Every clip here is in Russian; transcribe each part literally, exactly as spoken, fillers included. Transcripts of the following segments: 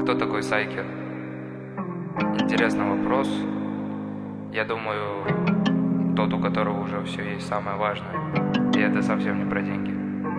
Кто такой Сайкер? Интересный вопрос. Я думаю, тот, у которого уже все есть, самое важное. И это совсем не про деньги.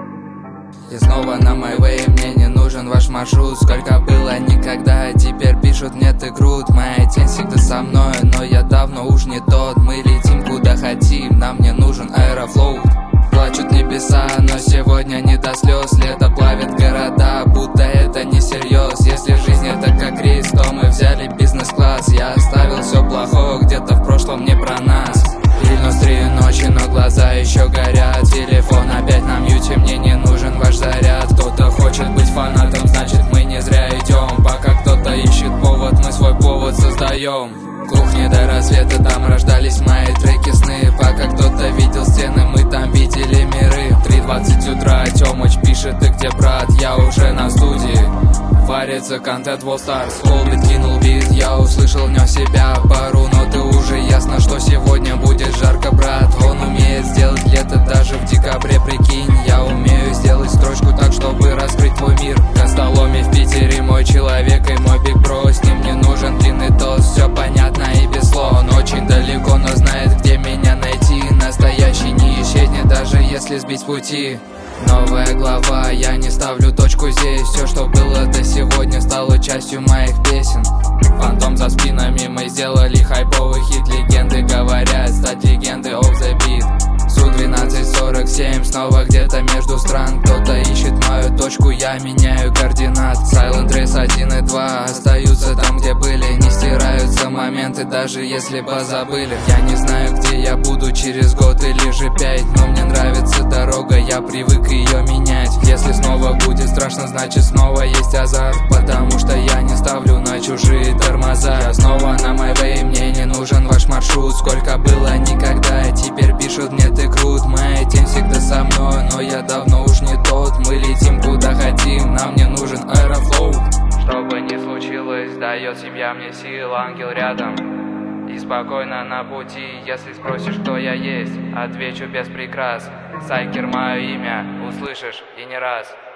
И снова на my way, мне не нужен ваш маршрут. Сколько было никогда, теперь пишут мне ты крут. Моя тень всегда со мной, но я давно уж не тот. Мы летим куда хотим, нам не нужен аэрофлоу. Плачут небеса, но сегодня не до слез. Лето плавит города, будто это не всерьез. Если жизнь это как рейс, то мы взяли бизнес-класс. Я оставил все плохое где-то в прошлом, не про нас. Минус три ночи, но глаза еще горят. Телефон опять на мьюте, мне не нужен ваш заряд. Кто-то хочет быть фанатом, значит мы не зря идем. Пока кто-то ищет повод, мы свой повод создаем. Кухни до рассвета, там рождались мои треки сны. Пока кто-то видел стены, мы там видели миры. Три двадцать утра, Тёмыч пишет, ты где, брат? Я уже на студии. Варится контент All Stars. Холбит кинул бит, я услышал в нем себя. Пару нот и уже ясно, что сегодня будет жарко, брат. Он умеет сделать лето даже в декабре, прикинь. Я умею сделать строчку так, чтобы раскрыть твой мир. Костоломе в Питере мой человек и мой биг бро. С ним не нужен длинный тост, все понятно и без слов. Он очень далеко, но знает, где меня найти. Настоящий не исчезнет, даже если сбить с пути. Новая глава, я не ставлю точку здесь. Все, что было до сегодня, стало частью моих песен. Фантом за спинами, мы сделали хайповый хит. Легенды говорят, стать легендой off the beat. Су двенадцать сорок семь, снова где-то между стран. Кто-то ищет мою точку, я меняю координат. Silent Race один и два остаются там, где были. Не стираются моменты, даже если позабыли. Я не знаю, где я буду через год или же пять, но мне нравится дорога, я привык ее менять. Если снова будет страшно, значит снова есть азарт. Потому что я не ставлю на чужие тормоза. Я снова на my way, мне не нужен ваш маршрут. Сколько было никогда, теперь пишут мне ты крут. Моя тень всегда со мной, но я давно уж не тот. Мы летим куда хотим, нам не нужен аэрофлоу. Что бы ни случилось, дает семья мне сил, ангел рядом и спокойно на пути. Если спросишь, кто я есть, отвечу без прикрас. Сайкер мое имя, услышишь и не раз.